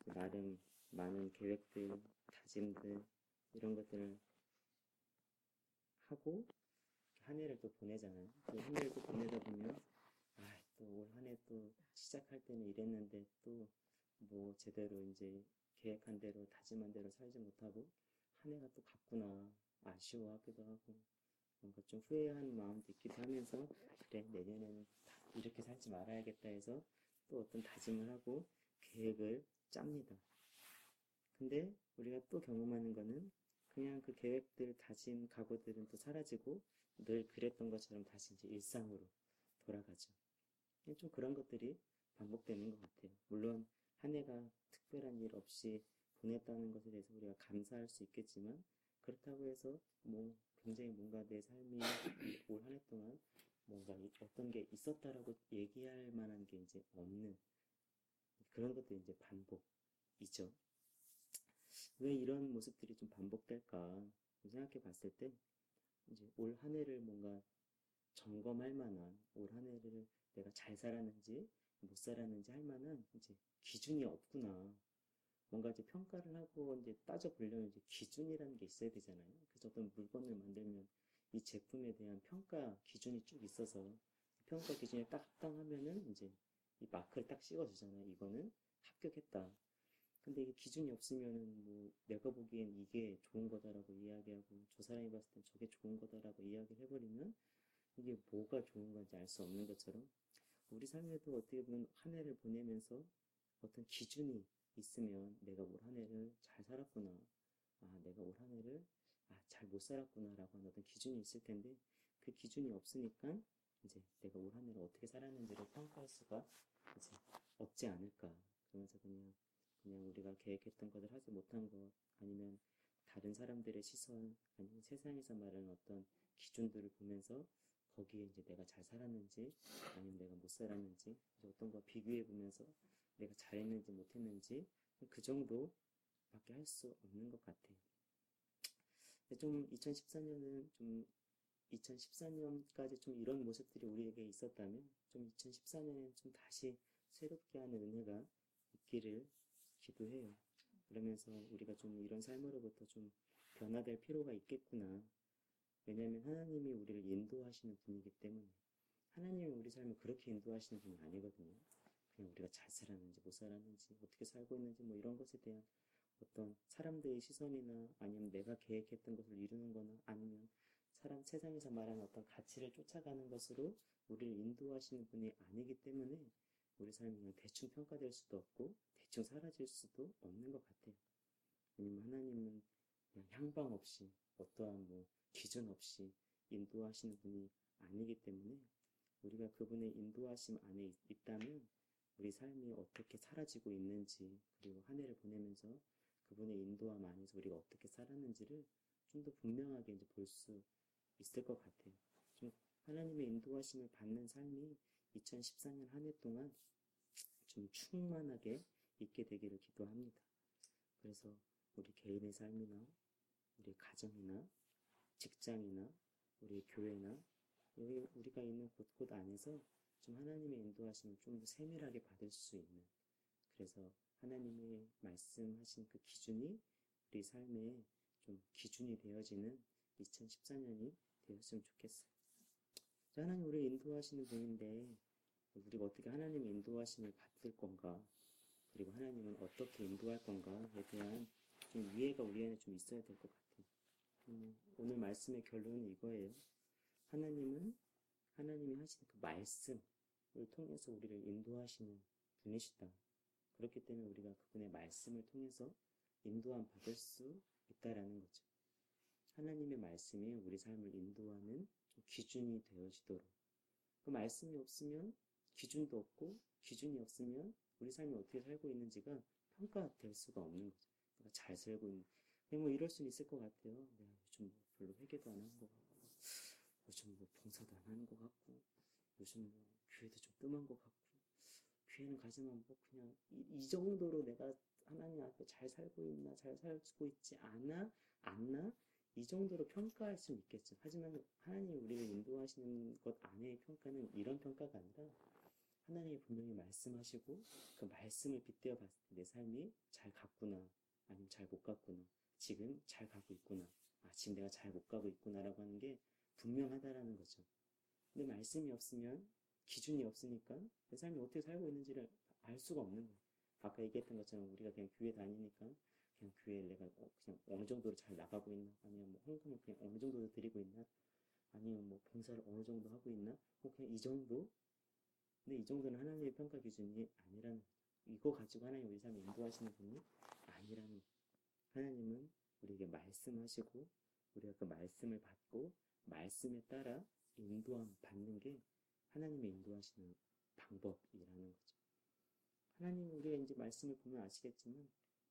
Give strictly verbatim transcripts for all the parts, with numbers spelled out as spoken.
나름 많은 계획들, 다짐들 이런 것들을 하고 한 해를 또 보내잖아요. 그 한 해를 또 보내다 보면 아, 또 올 한 해 또 시작할 때는 이랬는데 또 뭐 제대로 이제 계획한 대로 다짐한 대로 살지 못하고 한 해가 또 갔구나 아쉬워하기도 하고 뭔가 좀 후회하는 마음도 있기도 하면서 그래 내년에는 이렇게 살지 말아야겠다 해서 또 어떤 다짐을 하고 계획을 짭니다. 근데 우리가 또 경험하는 거는 그냥 그 계획들, 다짐, 각오들은 또 사라지고 늘 그랬던 것처럼 다시 이제 일상으로 돌아가죠. 좀 그런 것들이 반복되는 것 같아요. 물론 한 해가 특별한 일 없이 보냈다는 것에 대해서 우리가 감사할 수 있겠지만 그렇다고 해서 뭐 굉장히 뭔가 내 삶이 올 한 해 동안 뭔가 어떤 게 있었다라고 얘기할 만한 게 이제 없는 그런 것들이 이제 반복이죠. 왜 이런 모습들이 좀 반복될까 생각해 봤을 때 이제 올 한 해를 뭔가 점검할 만한 올 한 해를 내가 잘 살았는지 못 살았는지 할 만한 이제 기준이 없구나. 뭔가 이제 평가를 하고 이제 따져보려면 이제 기준이라는 게 있어야 되잖아요. 그래서 어떤 물건을 만들면 이 제품에 대한 평가 기준이 쭉 있어서 평가 기준에 딱 합당하면은 이제 이 마크를 딱 찍어주잖아요. 이거는 합격했다. 근데 이게 기준이 없으면은 뭐 내가 보기엔 이게 좋은 거다라고 이야기하고 저 사람이 봤을 땐 저게 좋은 거다라고 이야기를 해버리면 이게 뭐가 좋은 건지 알 수 없는 것처럼 우리 삶에도 어떻게 보면 한 해를 보내면서 어떤 기준이 있으면 내가 올 한 해를 잘 살았구나. 아, 내가 올 한 해를 아, 잘 못 살았구나 라고 하는 어떤 기준이 있을 텐데 그 기준이 없으니까 이제 내가 올 한 해를 어떻게 살았는지를 평가할 수가 이제 없지 않을까. 그러면서 그냥 그냥 우리가 계획했던 것을 하지 못한 것 아니면 다른 사람들의 시선 아니면 세상에서 말하는 어떤 기준들을 보면서 거기에 이제 내가 잘 살았는지 아니면 내가 못 살았는지 어떤 거 비교해 보면서 내가 잘했는지 못했는지 그 정도밖에 할 수 없는 것 같아요. 좀 이천십사 년은 좀 이천십사 년까지 좀 이런 모습들이 우리에게 있었다면 좀 이천십사 년에는 좀 다시 새롭게 하는 은혜가 있기를 기도해요. 그러면서 우리가 좀 이런 삶으로부터 좀 변화될 필요가 있겠구나. 왜냐하면 하나님이 우리를 인도하시는 분이기 때문에 하나님이 우리 삶을 그렇게 인도하시는 분이 아니거든요. 그냥 우리가 잘 살았는지 못 살았는지 어떻게 살고 있는지 뭐 이런 것에 대한 어떤 사람들의 시선이나 아니면 내가 계획했던 것을 이루는 거나 아니면 사람 세상에서 말하는 어떤 가치를 쫓아가는 것으로 우리를 인도하시는 분이 아니기 때문에 우리 삶이 그냥 대충 평가될 수도 없고 대충 사라질 수도 없는 것 같아요. 왜냐면 하나님은 그냥 향방 없이 어떠한 뭐 기준 없이 인도하시는 분이 아니기 때문에 우리가 그분의 인도하심 안에 있다면 우리 삶이 어떻게 사라지고 있는지 그리고 한 해를 보내면서 그분의 인도함 안에서 우리가 어떻게 살았는지를 좀 더 분명하게 이제 볼 수 있을 것 같아요. 좀 하나님의 인도하심을 받는 삶이 이천십사 년 한 해 동안 좀 충만하게 있게 되기를 기도합니다. 그래서 우리 개인의 삶이나 우리 가정이나 직장이나 우리 교회나 여기 우리가 있는 곳곳 안에서 좀 하나님의 인도하심을 좀 더 세밀하게 받을 수 있는 그래서 하나님의 말씀하신 그 기준이 우리 삶의 좀 기준이 되어지는 이천십사 년이 되었으면 좋겠어요. 하나님 우리를 인도하시는 분인데 우리가 어떻게 하나님의 인도하심을 받을 건가 그리고 하나님은 어떻게 인도할 건가에 대한 좀 이해가 우리 안에 좀 있어야 될 것 같아요. 음, 오늘 말씀의 결론은 이거예요. 하나님은 하나님이 하신 그 말씀을 통해서 우리를 인도하시는 분이시다. 그렇기 때문에 우리가 그분의 말씀을 통해서 인도함 받을 수 있다라는 거죠. 하나님의 말씀이 우리 삶을 인도하는 기준이 되어지도록 그 말씀이 없으면 기준도 없고 기준이 없으면 우리 삶이 어떻게 살고 있는지가 평가될 수가 없는 거죠. 내가 잘 살고 있는 뭐 이럴 수는 있을 것 같아요. 내가 요즘 뭐 별로 회개도 안 하는 것 같고 요즘 뭐 봉사도 안 하는 것 같고 요즘 뭐 교회도 좀 뜸한 것 같고 교회는 가지만 뭐 그냥 이, 이 정도로 내가 하나님 앞에 잘 살고 있나 잘 살고 있지 않아 않나 이 정도로 평가할 수는 있겠죠. 하지만 하나님이 우리를 인도하시는 것 안에의 평가는 이런 평가가 아니라 하나님이 분명히 말씀하시고 그 말씀을 빗대어 봤을 때 내 삶이 잘 갔구나, 아니면 잘 못 갔구나, 지금 잘 가고 있구나, 아, 지금 내가 잘 못 가고 있구나라고 하는 게 분명하다라는 거죠. 근데 말씀이 없으면, 기준이 없으니까 내 삶이 어떻게 살고 있는지를 알 수가 없는 거예요. 아까 얘기했던 것처럼 우리가 그냥 교회 다니니까 그냥 교회에 내가 어, 그냥 어느 정도로 잘 나가고 있나, 아니면 뭐 헌금을 그냥 어느 정도 드리고 있나, 아니면 뭐 봉사를 어느 정도 하고 있나, 뭐 그냥 이 정도. 근데 이 정도는 하나님의 평가 기준이 아니라는, 이거 가지고 하나님 우리 삶을 인도하시는 분이 아니라는. 하나님은 우리에게 말씀하시고 우리가 그 말씀을 받고 말씀에 따라 인도함 받는 게 하나님의 인도하시는 방법이라는 거죠. 하나님, 우리가 이제 말씀을 보면 아시겠지만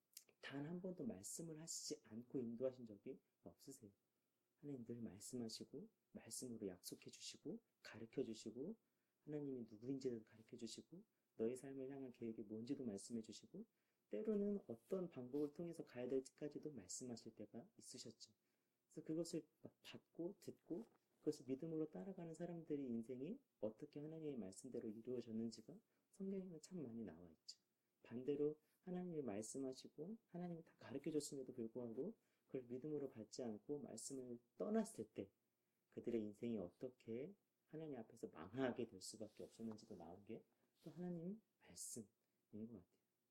단 한 번도 말씀을 하시지 않고 인도하신 적이 없으세요. 하나님 늘 말씀하시고 말씀으로 약속해 주시고 가르쳐 주시고, 하나님이 누구인지도 가르쳐 주시고 너의 삶을 향한 계획이 뭔지도 말씀해 주시고, 때로는 어떤 방법을 통해서 가야 될지까지도 말씀하실 때가 있으셨죠. 그래서 그것을 받고 듣고 그것을 믿음으로 따라가는 사람들의 인생이 어떻게 하나님의 말씀대로 이루어졌는지가 성경에는 참 많이 나와 있죠. 반대로 하나님이 말씀하시고 하나님이 다 가르쳐 줬음에도 불구하고 그걸 믿음으로 받지 않고 말씀을 떠났을 때 그들의 인생이 어떻게 하나님 앞에서 망하게 될 수밖에 없었는지도 나온 게 또 하나님 말씀인 것 같아요.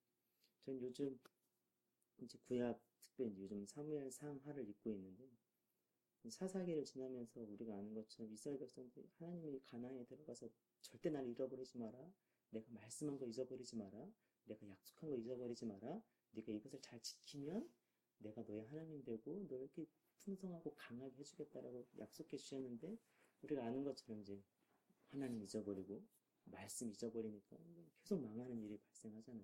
전 요즘 이제 구약, 특별히 요즘 사무엘 상하를 읽고 있는데, 사사기를 지나면서 우리가 아는 것처럼 이스라엘 백성들이 하나님이 가나안에 들어가서 절대 나를 잃어버리지 마라, 내가 말씀한 거 잊어버리지 마라, 내가 약속한 거 잊어버리지 마라, 네가 이것을 잘 지키면 내가 너의 하나님 되고 너 이렇게 풍성하고 강하게 해주겠다라고 약속해 주셨는데, 우리가 아는 것처럼 이제 하나님 잊어버리고 말씀 잊어버리니까 계속 망하는 일이 발생하잖아요.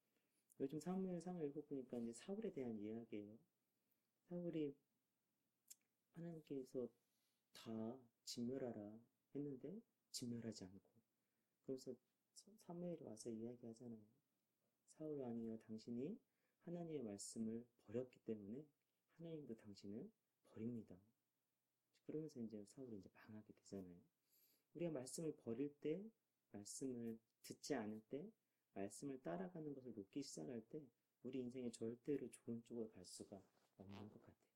요즘 사무엘상을 읽어보니까 이제 사울에 대한 이야기예요. 사울이 하나님께서 다 진멸하라 했는데 진멸하지 않고, 그래서 사무엘이 와서 이야기하잖아요. 사울 왕이여, 당신이 하나님의 말씀을 버렸기 때문에 하나님도 당신을 버립니다. 그러면서 이제 사울이 이제 망하게 되잖아요. 우리가 말씀을 버릴 때, 말씀을 듣지 않을 때, 말씀을 따라가는 것을 놓기 시작할 때 우리 인생에 절대로 좋은 쪽으로 갈 수가 없는 것 같아요.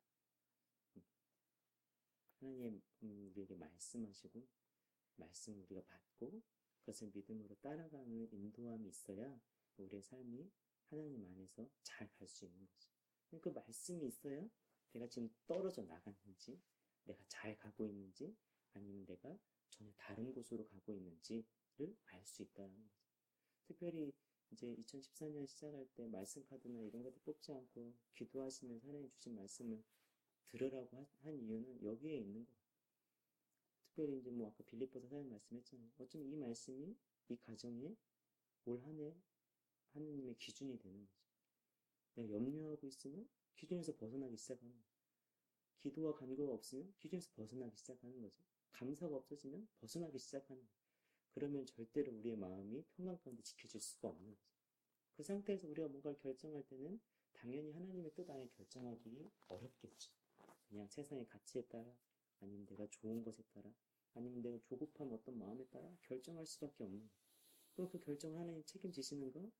하나님 우리에게 말씀하시고 말씀을 우리가 받고 그것을 믿음으로 따라가는 인도함이 있어야 우리의 삶이 하나님 안에서 잘 갈 수 있는 거죠. 그 말씀이 있어야 내가 지금 떨어져 나갔는지, 내가 잘 가고 있는지, 아니면 내가 전혀 다른 곳으로 가고 있는지를 알 수 있다는 거죠. 특별히 이제 이천십사 년 시작할 때 말씀 카드나 이런 것도 뽑지 않고 기도하시면서 하나님 주신 말씀을 들으라고 한 이유는 여기에 있는 거예요. 특별히 이제 뭐 아까 빌립보서 사 장 말씀했잖아요. 어쩌면 이 말씀이 이 가정에 올 한 해 하느님의 기준이 되는 거죠. 내가 염려하고 있으면 기준에서 벗어나기 시작하는 거죠. 기도와 간구가 없으면 기준에서 벗어나기 시작하는 거죠. 감사가 없어지면 벗어나기 시작하는 거죠. 그러면 절대로 우리의 마음이 평강 가운데 지켜질 수가 없는 거죠. 그 상태에서 우리가 뭔가를 결정할 때는 당연히 하나님의 뜻 안에 결정하기 어렵겠죠. 그냥 세상의 가치에 따라, 아니면 내가 좋은 것에 따라, 아니면 내가 조급한 어떤 마음에 따라 결정할 수밖에 없는 거예요. 그럼 그 결정을 하나님 책임지시는 거,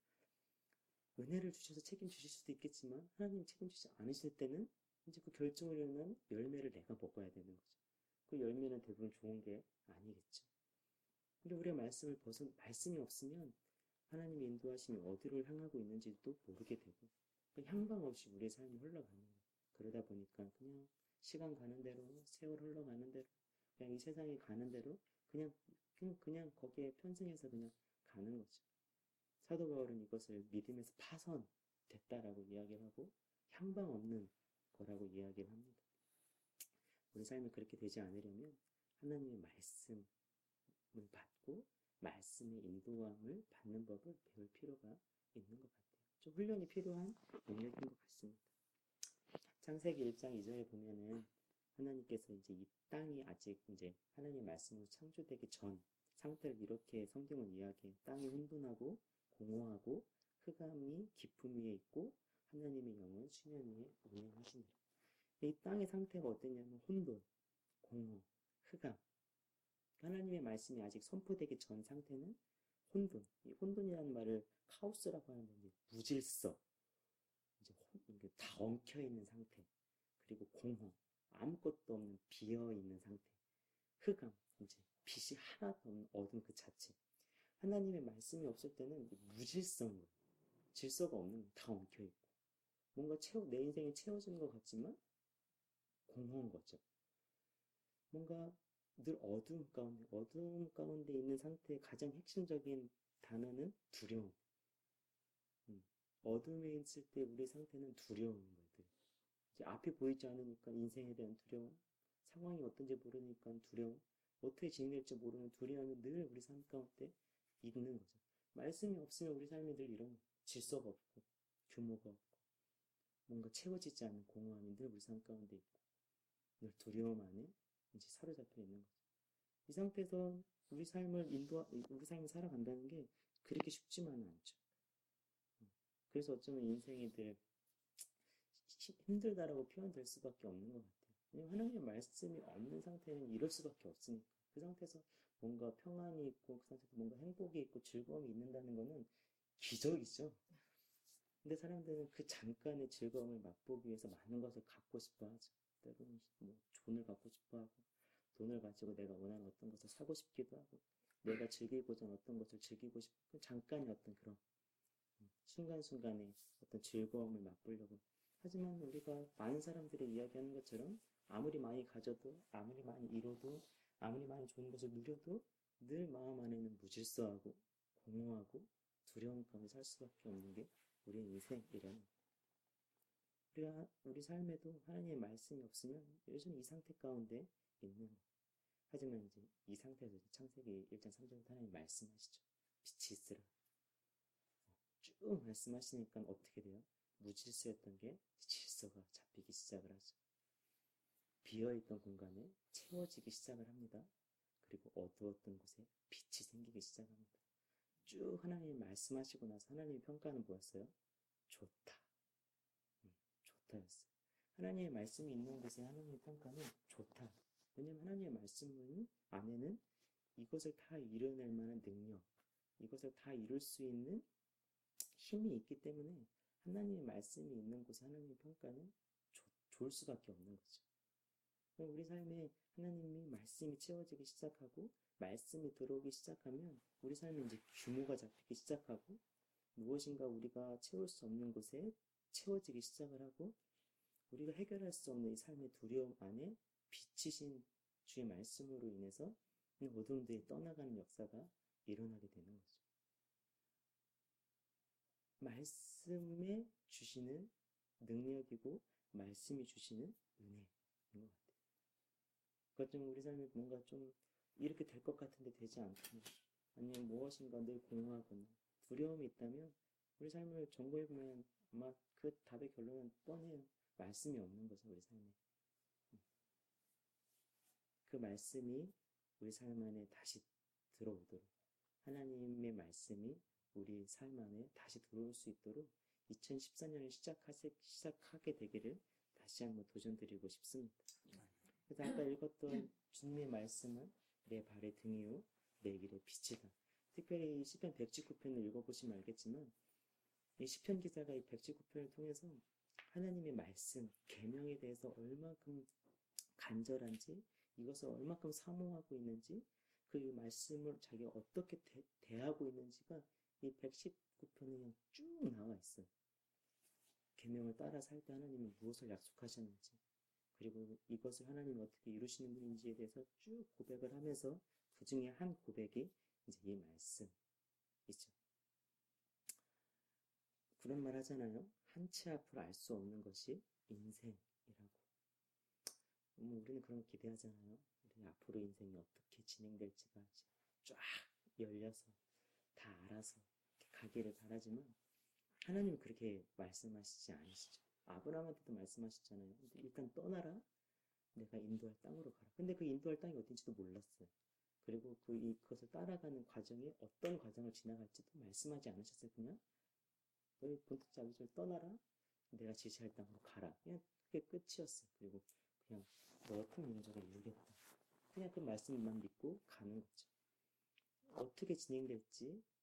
은혜를 주셔서 책임주실 수도 있겠지만 하나님 책임지지 않으실 때는 이제 그 결정을 위한 열매를 내가 먹어야 되는 거죠. 그 열매는 대부분 좋은 게 아니겠죠. 근데 우리가 말씀을 벗어, 말씀이 없으면 하나님의 인도하심이 어디로 향하고 있는지도 모르게 되고, 향방 없이 우리의 삶이 흘러가는 거예요. 그러다 보니까 그냥 시간 가는 대로, 세월 흘러가는 대로, 그냥 이 세상이 가는 대로 그냥 그냥, 그냥 거기에 편승해서 그냥 가는 거죠. 사도 바울은 이것을 믿음에서 파선됐다라고 이야기를 하고 향방 없는 거라고 이야기를 합니다. 우리 삶이 그렇게 되지 않으려면 하나님의 말씀을 받고 말씀의 인도함을 받는 법을 배울 필요가 있는 것 같아요. 좀 훈련이 필요한 영역인 것 같습니다. 창세기 일 장 이 절에 보면은 하나님께서 이제 이 땅이 아직 이제 하나님의 말씀으로 창조되기 전 상태를 이렇게 성경은 이야기해요. 땅이 혼돈하고 공허하고 흑암이 깊음 위에 있고 하나님의 영은 수면 위에 운행하시니라. 이 땅의 상태가 어땠냐면 혼돈, 공허, 흑암. 하나님의 말씀이 아직 선포되기 전 상태는 혼돈. 이 혼돈이라는 말을 카오스라고 하는데 이제 무질서, 이제 혼, 이게 다 엉켜 있는 상태, 그리고 공허, 아무것도 없는 비어 있는 상태, 흑암, 이제 빛이 하나도 없는 어둠 그 자체. 하나님의 말씀이 없을 때는 무질서인 거예요. 질서가 없는 거예요. 다 엉켜 있고 뭔가 채워 내 인생이 채워지는 것 같지만 공허한 거죠. 뭔가 늘 어두움 가운데, 어두움 가운데 있는 상태의 가장 핵심적인 단어는 두려움. 음. 어둠에 있을 때 우리 상태는 두려움인 거예요. 이제 앞이 보이지 않으니까 인생에 대한 두려움, 상황이 어떤지 모르니까 두려움, 어떻게 진행될지 모르는 두려움이 늘 우리 삶 가운데 있는 거죠. 말씀이 없으면 우리 삶이 늘 이런 질서가 없고 규모가 없고 뭔가 채워지지 않는 공허함이 늘 우리 삶 가운데 있고 늘 두려움 안에 이제 사로잡혀 있는 거죠. 이 상태에서 우리 삶을 인도, 우리 삶을 살아간다는 게 그렇게 쉽지만은 않죠. 그래서 어쩌면 인생이 늘 힘들다라고 표현될 수밖에 없는 것 같아요. 왜냐면 하나님의 말씀이 없는 상태는 이럴 수밖에 없으니까. 그 상태에서 뭔가 평안이 있고 그 상태에서 뭔가 행복이 있고 즐거움이 있는다는 거는 기적이죠. 근데 사람들은 그 잠깐의 즐거움을 맛보기 위해서 많은 것을 갖고 싶어 하죠. 때로는 뭐 돈을 갖고 싶어 하고 돈을 가지고 내가 원하는 어떤 것을 사고 싶기도 하고 내가 즐기고자 하는 어떤 것을 즐기고 싶고 잠깐의 어떤 그런 순간순간의 어떤 즐거움을 맛보려고. 하지만 우리가 많은 사람들이 이야기하는 것처럼 아무리 많이 가져도 아무리 많이 이뤄도 아무리 많이 좋은 것을 누려도 늘 마음 안에는 무질서하고 공허하고 두려움 가운데 살 수밖에 없는 게 우리의 인생이라는. 우리가 우리 삶에도 하나님의 말씀이 없으면 요즘 이 상태 가운데 있는 거예요. 하지만 이제 이 상태에서 창세기 일 장 삼 절부터 하나님 말씀하시죠. 빛이 있으라. 쭉 말씀하시니까 어떻게 돼요? 무질서였던 게 질서가 잡히기 시작을 하죠. 비어있던 공간에 채워지기 시작을 합니다. 그리고 어두웠던 곳에 빛이 생기기 시작합니다. 쭉 하나님이 말씀하시고 나서 하나님의 평가는 뭐였어요? 좋다. 음, 좋다였어요. 하나님의 말씀이 있는 곳에 하나님의 평가는 좋다. 왜냐하면 하나님의 말씀 안에는 이것을 다 이뤄낼 만한 능력, 이것을 다 이룰 수 있는 힘이 있기 때문에 하나님의 말씀이 있는 곳에 하나님의 평가는 조, 좋을 수밖에 없는 거죠. 우리 삶에 하나님의 말씀이 채워지기 시작하고 말씀이 들어오기 시작하면 우리 삶에 이제 규모가 잡히기 시작하고 무엇인가 우리가 채울 수 없는 곳에 채워지기 시작을 하고 우리가 해결할 수 없는 이 삶의 두려움 안에 빛이신 주의 말씀으로 인해서 어둠들이 떠나가는 역사가 일어나게 되는 거죠. 말씀에 주시는 능력이고 말씀이 주시는 은혜인 것 같아요. 그것 좀 우리 삶에 뭔가 좀 이렇게 될 것 같은데 되지 않거나 아니면 무엇인가 늘 공허하거나 두려움이 있다면 우리 삶을 점검해보면 아마 그 답의 결론은 뻔해요. 말씀이 없는 거죠. 우리 삶에. 그 말씀이 우리 삶 안에 다시 들어오도록 하나님의 말씀이 우리 삶 안에 다시 들어올 수 있도록 이천십사 년을 시작하세, 시작하게 되기를 다시 한번 도전드리고 싶습니다. 그래서 아까 읽었던 주님의 말씀은 내 발의 등이요 내 길의 빛이다. 특별히 이 시편 백십구 편을 읽어보시면 알겠지만 이 시편 기자가 이 백십구 편을 통해서 하나님의 말씀, 계명에 대해서 얼마큼 간절한지 이것을 얼마큼 사모하고 있는지 그 말씀을 자기가 어떻게 대, 대하고 있는지가 이 백십구 편에 쭉 나와 있어요. 계명을 따라 살 때 하나님은 무엇을 약속하셨는지 그리고 이것을 하나님이 어떻게 이루시는 분인지에 대해서 쭉 고백을 하면서 그 중에 한 고백이 이제 이 말씀이죠. 그런 말 하잖아요. 한 치 앞을 알 수 없는 것이 인생이라고. 뭐 우리는 그런 거 기대하잖아요. 우리 앞으로 인생이 어떻게 진행될지가 쫙 열려서 다 알아서 가기를 바라지만 하나님은 그렇게 말씀하시지 않으시죠. 아브라함한테도 말씀하셨잖아요. 일단 떠나라. 내가 인도할 땅으로 가라. 근데 그 인도할 땅이 어딘지도 몰랐어요. 그리고 그 이, 그것을 따라가는 과정에 어떤 과정을 지나갈지도 말씀하지 않으셨어요. 그냥 너희 본토 아버지를 떠나라. 내가 지시할 땅으로 가라. 그냥 그게 끝이었어요. 그리고 그냥 너 같은 민족을 이루겠다. 그냥 그 말씀만 믿고 가는 거죠. 어떻게 진행될지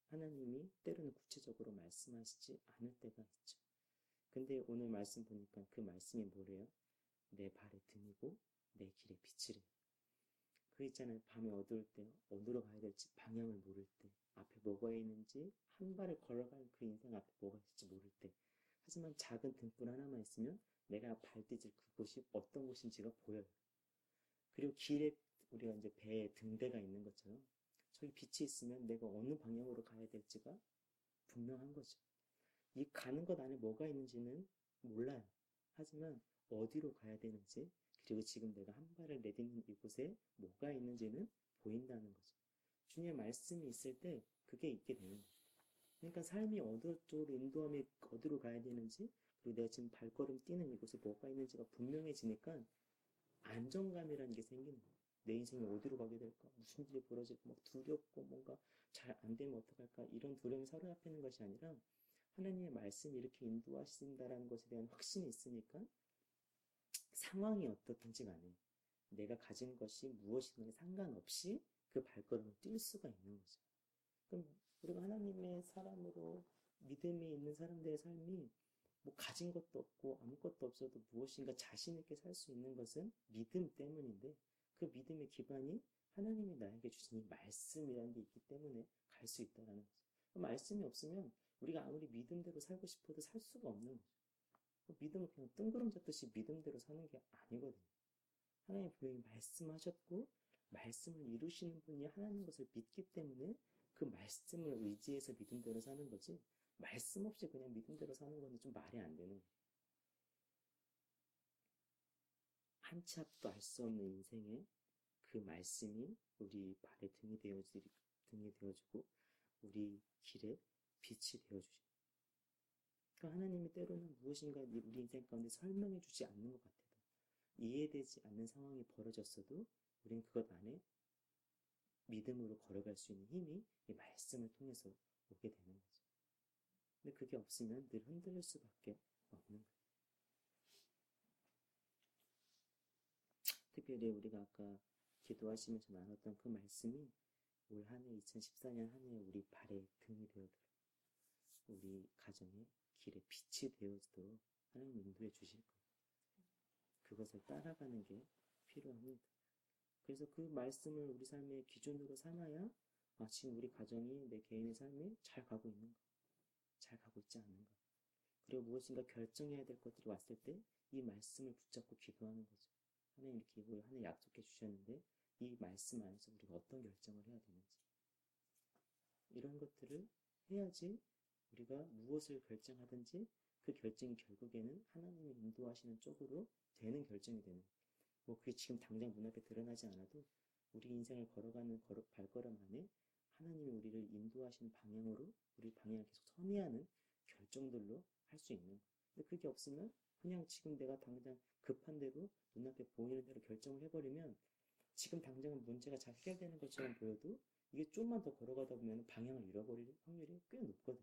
하나님이 때로는 구체적으로 말씀하시지 않을 때가 있죠. 근데 오늘 말씀 보니까 그 말씀이 뭐래요? 내 발의 등이고 내 길의 빛이래요. 그 있잖아요. 밤에 어두울 때 어디로 가야 될지 방향을 모를 때, 앞에 뭐가 있는지 한 발을 걸어갈 그 인생 앞에 뭐가 있을지 모를 때, 하지만 작은 등불 하나만 있으면 내가 발디딜 그곳이 어떤 곳인지가 보여요. 그리고 길에 우리가 이제 배에 등대가 있는 것처럼 저기 빛이 있으면 내가 어느 방향으로 가야 될지가 분명한 거죠. 이 가는 것 안에 뭐가 있는지는 몰라요. 하지만 어디로 가야 되는지, 그리고 지금 내가 한 발을 내딛는 이곳에 뭐가 있는지는 보인다는 거죠. 주님의 말씀이 있을 때 그게 있게 되는 거예요. 그러니까 삶이 어느 쪽으로 인도함이 어디로 가야 되는지, 그리고 내가 지금 발걸음 뛰는 이곳에 뭐가 있는지가 분명해지니까 안정감이라는 게 생기는 거예요. 내 인생이 어디로 가게 될까? 무슨 일이 벌어질까? 막 두렵고 뭔가 잘 안 되면 어떡할까? 이런 두려움이 사로잡히는 것이 아니라 하나님의 말씀이 이렇게 인도하신다라는 것에 대한 확신이 있으니까 상황이 어떻든지 간에 내가 가진 것이 무엇이든 상관없이 그 발걸음을 뛸 수가 있는 거죠. 그럼 우리가 하나님의 사람으로 믿음이 있는 사람들의 삶이 뭐 가진 것도 없고 아무것도 없어도 무엇인가 자신 있게 살 수 있는 것은 믿음 때문인데, 그 믿음의 기반이 하나님이 나에게 주신 이 말씀이라는 게 있기 때문에 갈 수 있다는 거죠. 그 말씀이 없으면 우리가 아무리 믿음대로 살고 싶어도 살 수가 없는 거죠. 그 믿음은 그냥 뜬구름 잡듯이 믿음대로 사는 게 아니거든요. 하나님 분명히 말씀하셨고 말씀을 이루시는 분이 하나님 것을 믿기 때문에 그 말씀을 의지해서 믿음대로 사는 거지, 말씀 없이 그냥 믿음대로 사는 건 좀 말이 안 되는 거예요. 한 치 앞도 알 수 없는 인생에 그 말씀이 우리 발에 등이 되어주, 등이 되어주고 우리 길에 빛이 되어주죠. 그러니까 하나님이 때로는 무엇인가 우리 인생 가운데 설명해 주지 않는 것 같아도, 이해되지 않는 상황이 벌어졌어도 우리는 그것 안에 믿음으로 걸어갈 수 있는 힘이 이 말씀을 통해서 오게 되는 거죠. 근데 그게 없으면 늘 흔들릴 수밖에 없는 거예요. 특별히 우리가 아까 기도하시면서 나눴던 그 말씀이 올 한 해 이천십사 년 한 해 우리 발에 등이 되어도록, 우리 가정의 길에 빛이 되어지도록 하나님 인도해 주실 거예요. 그것을 따라가는 게 필요합니다. 그래서 그 말씀을 우리 삶의 기준으로 삼아야 아, 지금 우리 가정이 내 개인의 삶이 잘 가고 있는가, 잘 가고 있지 않는가, 그리고 무엇인가 결정해야 될 것들이 왔을 때 이 말씀을 붙잡고 기도하는 거죠. 하나님 이렇게 우리 하나님 약속해 주셨는데 이 말씀 안에서 우리가 어떤 결정을 해야 되는지, 이런 것들을 해야지 우리가 무엇을 결정하든지 그 결정이 결국에는 하나님이 인도하시는 쪽으로 되는 결정이 되는, 뭐 그게 지금 당장 눈앞에 드러나지 않아도 우리 인생을 걸어가는 걸어, 발걸음 안에 하나님이 우리를 인도하시는 방향으로 우리 방향을 계속 선회하는 결정들로 할 수 있는 거예요. 근데 그게 없으면 그냥 지금 내가 당장 급한 대로 눈앞에 보이는 대로 결정을 해버리면 지금 당장은 문제가 잘 해결되는 것처럼 보여도 이게 좀만 더 걸어가다 보면 방향을 잃어버릴 확률이 꽤 높거든요.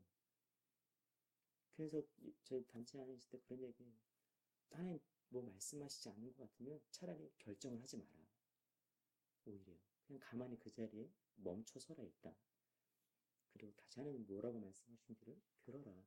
그래서 저희 단체 안에 있을 때 그런 얘기해요. 하나님 뭐 말씀하시지 않는 것 같으면 차라리 결정을 하지 마라. 오히려 그냥 가만히 그 자리에 멈춰서라 일단. 그리고 다시 하나님 뭐라고 말씀하신지를 들어라.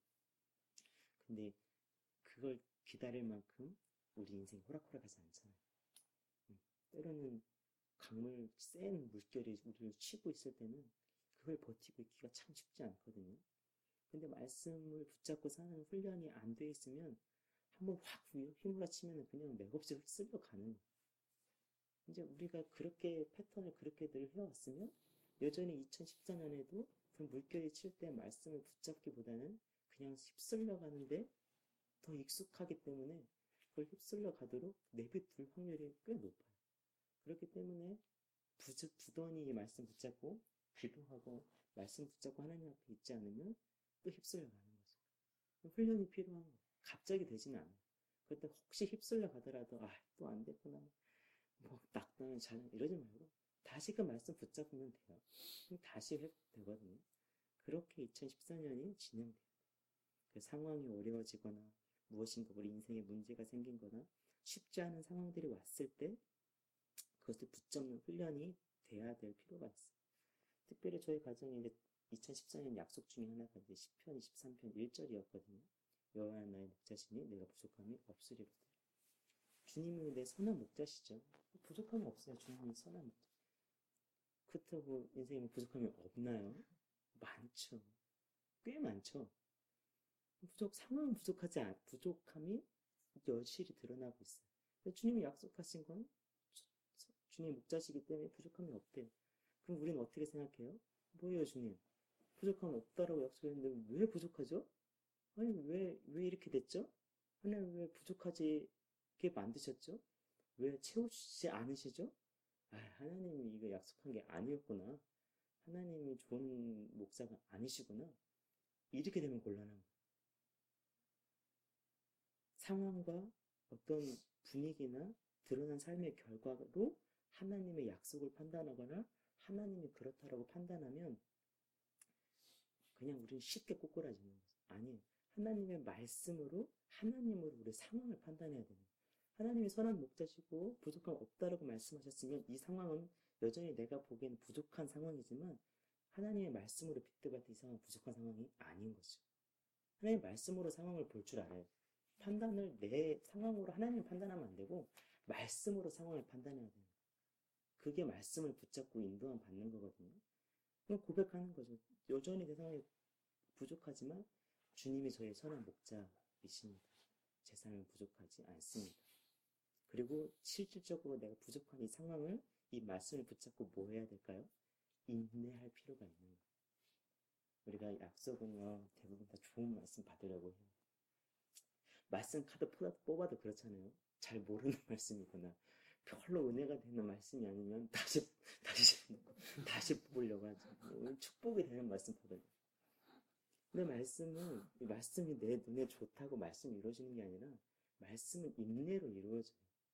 근데 그걸 기다릴 만큼 우리 인생이 호락호락하지 않잖아요. 음, 때로는 강물 센 물결이 우리를 치고 있을 때는 그걸 버티고 있기가 참 쉽지 않거든요. 근데 말씀을 붙잡고 사는 훈련이 안 돼 있으면 한번 확 휘몰아치면 그냥 맥없이 휩쓸려가는 거예요. 이제 우리가 그렇게 패턴을 그렇게 늘 해왔으면 여전히 이천십사 년에도 그 물결이 칠 때 말씀을 붙잡기보다는 그냥 휩쓸려 가는데 더 익숙하기 때문에 그걸 휩쓸려 가도록 내비둘 확률이 꽤 높아요. 그렇기 때문에 부지, 부단히 이 말씀 붙잡고 기도하고 말씀 붙잡고 하나님 앞에 있지 않으면 또 휩쓸려 가는 거죠. 훈련이 필요한 거예요. 갑자기 되지는 않아요. 그때 혹시 휩쓸려 가더라도 아, 또 안 됐구나. 뭐 낙담을 잘 이러지 말고 다시 그 말씀 붙잡으면 돼요. 다시 회복되거든요. 그렇게 이천십사 년이 진행돼요. 그 상황이 어려워지거나 무엇인가 우리 인생에 문제가 생긴 거나 쉽지 않은 상황들이 왔을 때 그것을 붙잡는 훈련이 돼야 될 필요가 있어요. 특별히 저희 가정에 이제 이천십사 년 약속 중에 하나가 이제 시편 이십삼 편 일 절이었거든요. 여호와 나의 목자시니 내가 부족함이 없으리로다. 주님이 내 선한 목자시죠. 부족함이 없어요. 주님이 선한 목자. 그렇다고 인생에 부족함이 없나요? 많죠. 꽤 많죠. 부족, 상황은 부족하지 않, 부족함이 여실히 드러나고 있어요. 주님이 약속하신 건 주님의 목자시기 때문에 부족함이 없대요. 그럼 우리는 어떻게 생각해요? 뭐예요, 주님? 부족함 없다라고 약속했는데 왜 부족하죠? 아니, 왜, 왜 이렇게 됐죠? 하나님 왜 부족하게 만드셨죠? 왜 채워주지 않으시죠? 아, 하나님이 이거 약속한 게 아니었구나. 하나님이 좋은 목사가 아니시구나. 이렇게 되면 곤란한 거예요. 상황과 어떤 분위기나 드러난 삶의 결과로 하나님의 약속을 판단하거나 하나님이 그렇다라고 판단하면 그냥 우리는 쉽게 꼬꾸라지는 거죠. 아니에요. 하나님의 말씀으로 하나님으로 우리 상황을 판단해야 됩니다. 하나님이 선한 목자시고 부족함 없다라고 말씀하셨으면 이 상황은 여전히 내가 보기에는 부족한 상황이지만 하나님의 말씀으로 빗대봤을 때 이 상황은 부족한 상황이 아닌 거죠. 하나님의 말씀으로 상황을 볼 줄 알아요. 판단을 내 상황으로 하나님을 판단하면 안 되고 말씀으로 상황을 판단해야 돼요. 그게 말씀을 붙잡고 인도함 받는 거거든요. 그럼 고백하는 거죠. 여전히 내 상황이 부족하지만 주님이 저의 선한 목자이십니다. 제 삶은 부족하지 않습니다. 그리고 실질적으로 내가 부족한 이 상황을 이 말씀을 붙잡고 뭐 해야 될까요? 인내할 필요가 있는 거예요. 우리가 약속은요 대부분 다 좋은 말씀 받으려고 해요. 말씀 카드 뽑아도 그렇잖아요. 잘 모르는 말씀이거나 별로 은혜가 되는 말씀이 아니면 다시 다시 다시 뽑으려고 하죠. 축복이 되는 말씀 받아요. 근데 말씀은 이 말씀이 내 눈에 좋다고 말씀이 이루어지는 게 아니라 말씀은 인내로 이루어져요.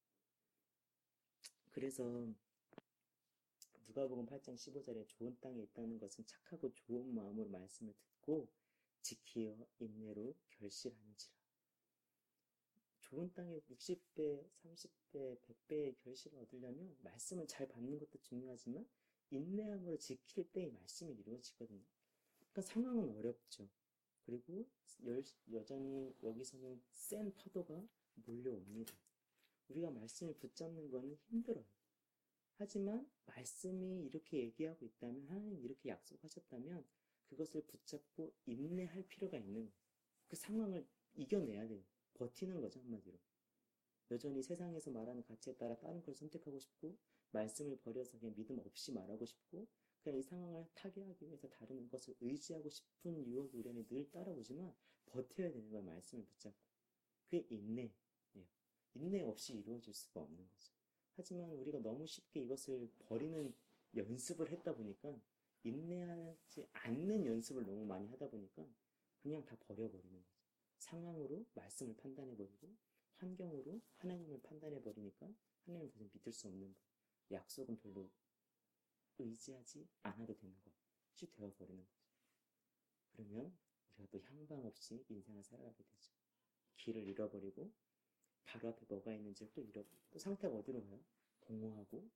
그래서 누가복음 팔 장 십오 절에 좋은 땅에 있다는 것은 착하고 좋은 마음으로 말씀을 듣고 지키어 인내로 결실하는지라. 좋은 땅에 육십 배, 삼십 배, 백 배의 결실을 얻으려면 말씀을 잘 받는 것도 중요하지만 인내함으로 지킬 때 이 말씀이 이루어지거든요. 그러니까 상황은 어렵죠. 그리고 여전히 여기서는 센 파도가 몰려옵니다. 우리가 말씀을 붙잡는 거는 힘들어요. 하지만 말씀이 이렇게 얘기하고 있다면, 하나님이 이렇게 약속하셨다면 그것을 붙잡고 인내할 필요가 있는 거예요. 그 상황을 이겨내야 돼요. 버티는 거죠, 한마디로. 여전히 세상에서 말하는 가치에 따라 다른 걸 선택하고 싶고 말씀을 버려서 그냥 믿음 없이 말하고 싶고 그냥 이 상황을 타개하기 위해서 다른 것을 의지하고 싶은 유혹이 우리 안에 늘 따라오지만 버텨야 되는 거예요. 말씀을 붙잡고. 그게 인내예요. 인내 없이 이루어질 수가 없는 거죠. 하지만 우리가 너무 쉽게 이것을 버리는 연습을 했다 보니까 인내하지 않는 연습을 너무 많이 하다 보니까 그냥 다 버려버리는 거죠. 상황으로 말씀을 판단해버리고 환경으로 하나님을 판단해버리니까 하나님을 더 이상 믿을 수 없는 거예요. 약속은 별로 의지하지 않아도 되는 것이 되어버리는 거죠. 그러면 우리가 또 향방 없이 인생을 살아가게 되죠. 길을 잃어버리고 바로 앞에 뭐가 있는지를 또 잃어버리고 또 상태가 어디로 가요? 공허하고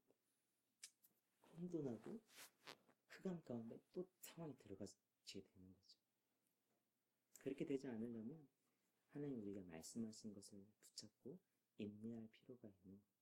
혼돈하고 흑암 가운데 또 상황이 들어가게 되는 거죠. 그렇게 되지 않으려면 하나님 우리가 말씀하신 것을 붙잡고 인내할 필요가 있는 거예요.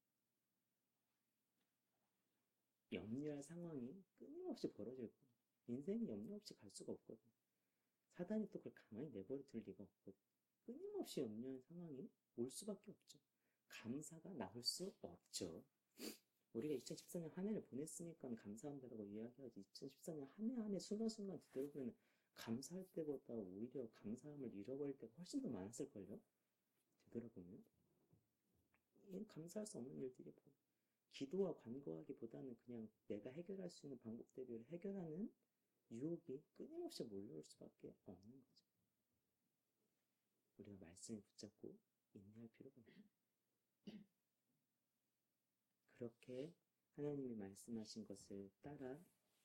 염려할 상황이 끊임없이 벌어질 거예요. 인생이 염려 없이 갈 수가 없거든요. 사단이 또 그걸 가만히 내버려 둘 리가 없거든요. 끊임없이 염려한 상황이 올 수밖에 없죠. 감사가 나올 수 없죠. 우리가 이천십사 년 한 해를 보냈으니까 감사한다고 이야기하지. 이천십사 년 한 해 한 해 순간순간 뒤돌아보면 감사할 때보다 오히려 감사함을 잃어버릴 때가 훨씬 더 많았을걸요? 되돌아보면. 감사할 수 없는 일들이 뭐 기도와 간구하기보다는 그냥 내가 해결할 수 있는 방법대로 해결하는 유혹이 끊임없이 몰려올 수밖에 없는 거죠. 우리가 말씀을 붙잡고 인내할 필요가 없어요. 그렇게 하나님이 말씀하신 것을 따라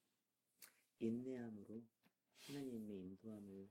인내함으로 하나님의 인도함을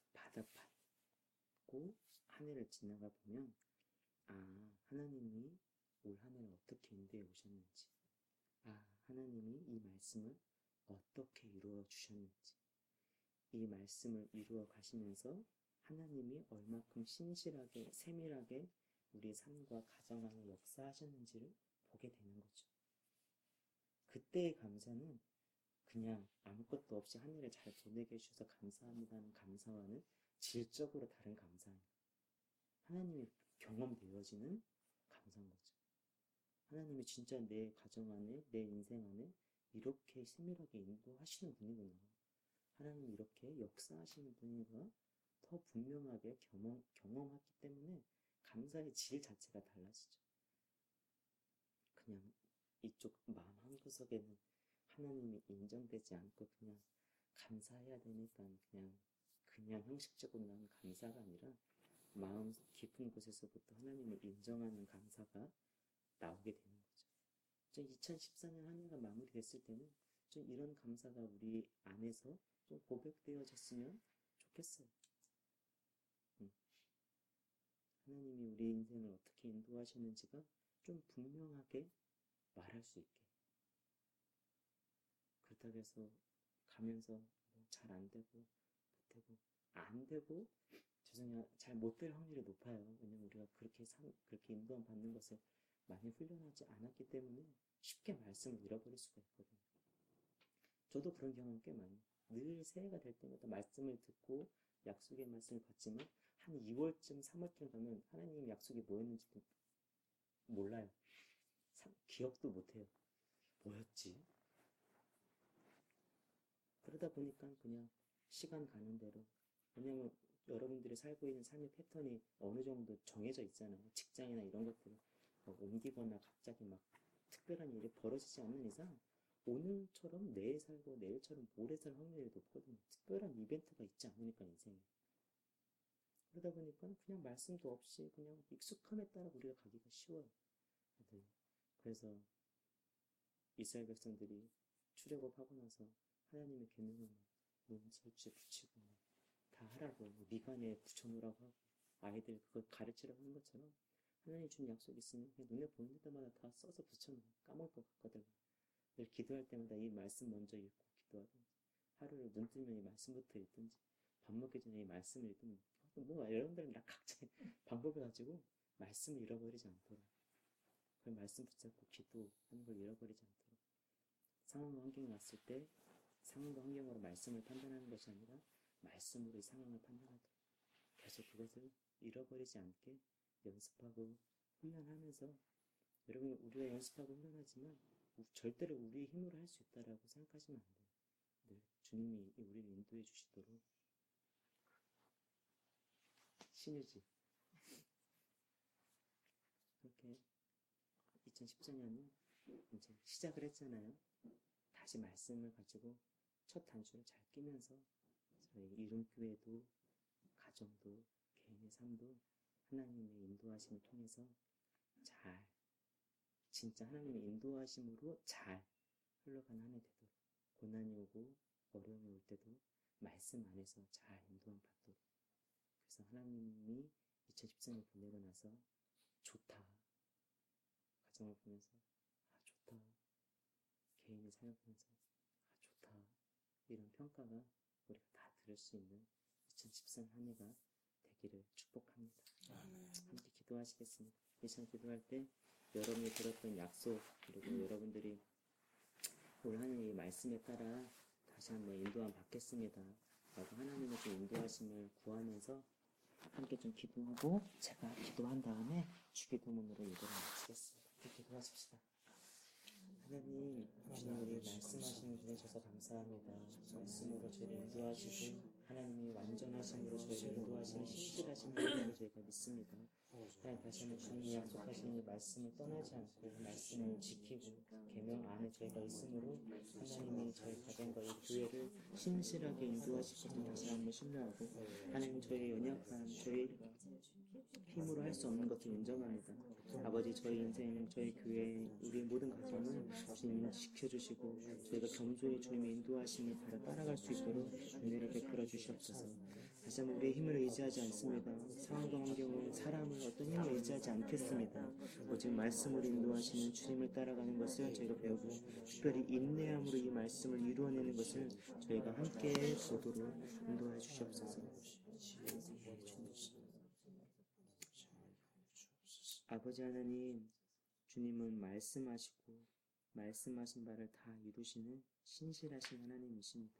받아받고 한 해를 지나가 보면 아, 하나님이 올 한 해를 어떻게 인도해 오셨는지, 아, 하나님이 이 말씀을 어떻게 이루어 주셨는지, 이 말씀을 이루어 가시면서 하나님이 얼마큼 신실하게 세밀하게 우리의 삶과 가정 안에 역사하셨는지를 보게 되는 거죠. 그때의 감사는 그냥 아무것도 없이 한 해를 잘 보내게 해주셔서 감사합니다는 감사와는 질적으로 다른 감사예요. 하나님이 경험되어지는 감사인 거죠. 하나님이 진짜 내 가정 안에, 내 인생 안에 이렇게 세밀하게 인도하시는 분이구나. 하나님이 이렇게 역사하시는 분이구나. 더 분명하게 경험, 경험했기 때문에 감사의 질 자체가 달라지죠. 그냥 이쪽 마음 한구석에는 하나님이 인정되지 않고 그냥 감사해야 되니까 그냥 그냥 형식적으로 나는 감사가 아니라 마음 깊은 곳에서부터 하나님을 인정하는 감사가 나오게 되는 거죠. 좀 이천십사 년 한 해가 마무리됐을 때는 좀 이런 감사가 우리 안에서 좀 고백되어졌으면 좋겠어요. 음. 하나님이 우리 인생을 어떻게 인도하시는지가 좀 분명하게 말할 수 있게. 그렇다고 해서 가면서 뭐 잘 안 되고 못되고 안 되고 죄송해요. 잘 못 될 확률이 높아요. 왜냐면 우리가 그렇게 상, 그렇게 인도함 받는 것을 많이 훈련하지 않았기 때문에 쉽게 말씀을 잃어버릴 수가 있거든요. 저도 그런 경험 꽤 많이. 늘 새해가 될 때마다 말씀을 듣고 약속의 말씀을 받지만 한 이월쯤, 삼월쯤 가면 하나님 약속이 뭐였는지도 몰라요. 사, 기억도 못해요. 뭐였지? 그러다 보니까 그냥 시간 가는 대로. 왜냐면 여러분들이 살고 있는 삶의 패턴이 어느 정도 정해져 있잖아요. 직장이나 이런 것들을 옮기거나 갑자기 막 특별한 일이 벌어지지 않는 이상 오늘처럼 내일 살고 내일처럼 모레 살 확률이 높거든요. 특별한 이벤트가 있지 않으니까 인생에. 그러다 보니까 그냥 말씀도 없이 그냥 익숙함에 따라 우리가 가기가 쉬워요. 그래서 이스라엘 백성들이 출애굽하고 나서 하나님의 계명을 문설주에 붙이고 다 하라고 미간에 붙여놓으라고 하고 아이들 그걸 가르치라고 하는 것처럼 하나님 준 약속이 있으면 그냥 눈에 보이는 데마다 다 써서 붙여놓으면 까먹을 것 같거든요. 늘 기도할 때마다 이 말씀 먼저 읽고 기도하든지 하루를 눈 뜨면 이 말씀부터 읽든지 밥 먹기 전에 이 말씀을 읽으면 뭐 여러분들은 다 각자의 방법을 가지고 말씀을 잃어버리지 않도록 그 말씀 붙잡고 기도하는 걸 잃어버리지 않도록 상황과 환경이 왔을 때 상황과 환경으로 말씀을 판단하는 것이 아니라 말씀으로 이 상황을 판단하도록 계속 그것을 잃어버리지 않게 연습하고 훈련하면서 여러분 우리가 연습하고 훈련하지만 절대로 우리의 힘으로 할 수 있다라고 생각하시면 안 돼요. 늘 주님이 우리를 인도해 주시도록 신유지 그렇게 이천십사 년은 이제 시작을 했잖아요. 다시 말씀을 가지고 첫 단추를 잘 끼면서 저희 이름교회도 가정도 개인의 삶도 하나님의 인도하심을 통해서 잘 진짜 하나님의 인도하심으로 잘 흘러가는 한 해 되도록 고난이 오고 어려움이 올 때도 말씀 안에서 잘 인도함 받도록 그래서 하나님이 이천십사 년 보내고 나서 좋다 가정을 보면서 아 좋다 개인의 삶을 보면서 아 좋다 이런 평가가 우리가 다 들을 수 있는 이천십사 년 한 해가 되기를 축복합니다. 함께 기도하시겠습니다. 이 시간 기도할 때 여러분이 들었던 약속 그리고 여러분들이 올 한 해 이 말씀에 따라 다시 한번 인도함 받겠습니다 라고 하나님의 좀 인도하심을 구하면서 함께 좀 기도하고 제가 기도한 다음에 주기도문으로 예배를 마치겠습니다. 기도하십시다. 하나님, 주님 우리 말씀하시는 분에 주셔서 감사합니다. 말씀으로 저희를 인도하시고 하나님이 완전하심으로 저희를 인도하시는 신실하신 하나님을 저희가 믿습니다. 하나님 다시 한번 주님이 약속하시는 이 말씀을 떠나지 않고 말씀을 지키고 계명 안에 저희가 있으므로 하나님이 저희 가정과 이 교회를 신실하게 인도하실 것을 다시 한번 신뢰하고 하나님 저희의 연약한 저희 힘으로 할 수 없는 것을 인정합니다. 아버지 저희 인생, 저희 교회, 우리 모든 가정을 주님이 지켜주시고 저희가 겸손히 주님의 인도하심을 따라 따라갈 수 있도록 은혜를 베풀어 주시옵소서. 다시 한번 우리의 힘을 의지하지 않습니다. 상황과 환경을, 사람을 어떤 힘을 의지하지 않겠습니다. 오직 말씀으로 인도하시는 주님을 따라가는 것을 저희가 배우고 특별히 인내함으로 이 말씀을 이루어내는 것을 저희가 함께 보도록 인도하여 주시옵소서. 아버지 하나님, 주님은 말씀하시고 말씀하신 바를 다 이루시는 신실하신 하나님이십니다.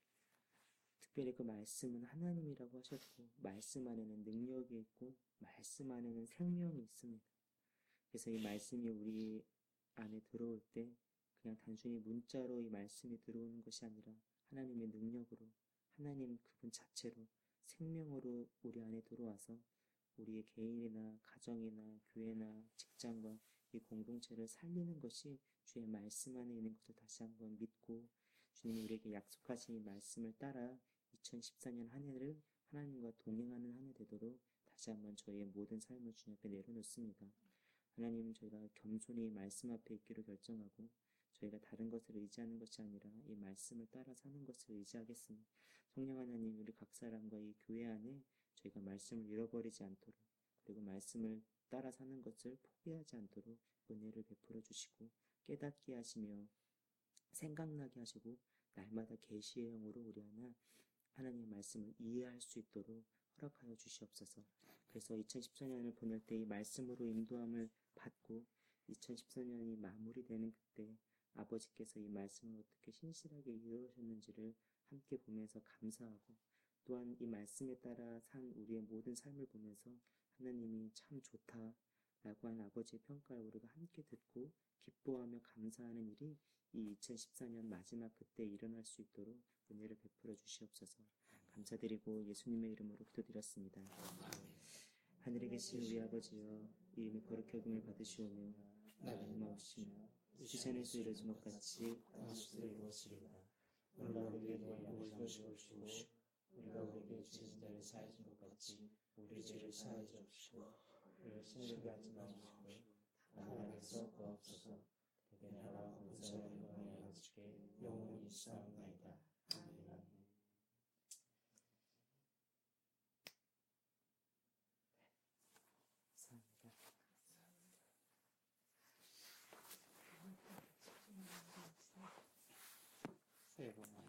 특별히 그 말씀은 하나님이라고 하셨고 말씀 안에는 능력이 있고 말씀 안에는 생명이 있습니다. 그래서 이 말씀이 우리 안에 들어올 때 그냥 단순히 문자로 이 말씀이 들어오는 것이 아니라 하나님의 능력으로 하나님 그분 자체로 생명으로 우리 안에 들어와서 우리의 개인이나 가정이나 교회나 직장과 이 공동체를 살리는 것이 주의 말씀 안에 있는 것을 다시 한번 믿고 주님이 우리에게 약속하신 이 말씀을 따라 이천십사 년 한 해를 하나님과 동행하는 한 해 되도록 다시 한번 저희의 모든 삶을 주님 앞에 내려놓습니다. 하나님, 저희가 겸손히 말씀 앞에 있기로 결정하고 저희가 다른 것을 의지하는 것이 아니라 이 말씀을 따라 사는 것을 의지하겠습니다. 성령 하나님, 우리 각 사람과 이 교회 안에 저희가 말씀을 잃어버리지 않도록 그리고 말씀을 따라 사는 것을 포기하지 않도록 은혜를 베풀어 주시고 깨닫게 하시며 생각나게 하시고 날마다 계시의 영으로 우리 하나 하나님의 말씀을 이해할 수 있도록 허락하여 주시옵소서. 그래서 이천십사 년을 보낼 때 이 말씀으로 인도함을 받고 이천십사 년이 마무리되는 그때 아버지께서 이 말씀을 어떻게 신실하게 이루어졌는지를 함께 보면서 감사하고 또한 이 말씀에 따라 산 우리의 모든 삶을 보면서 하나님이 참 좋다라고 한 아버지의 평가를 우리가 함께 듣고 기뻐하며 감사하는 일이 이 이천십사 년 마지막 그때 일어날 수 있도록 은혜를 베풀어 주시옵소서. 감사드리고 예수님의 이름으로 기도드렸습니다. 하늘에 계신 우리 아버지여, 이름이 거룩히 여김을 받으시오며 나라의 마옵시며 지천에서 이루어진 것 같이 땅에서도 이루어지리이다. 오늘날 우리에게 일용할 양식을 주시고 우리가 우리에게 죄진 자를 사하여 준 것 같이 우리 죄를 사하여 주시고 우리를 시험에 하지 마시고 다만 악에서 구하옵소서. 내 나라와 권세와 영광이 아버지께 영원히 있사옵나이다. 아멘. 새해 복 많이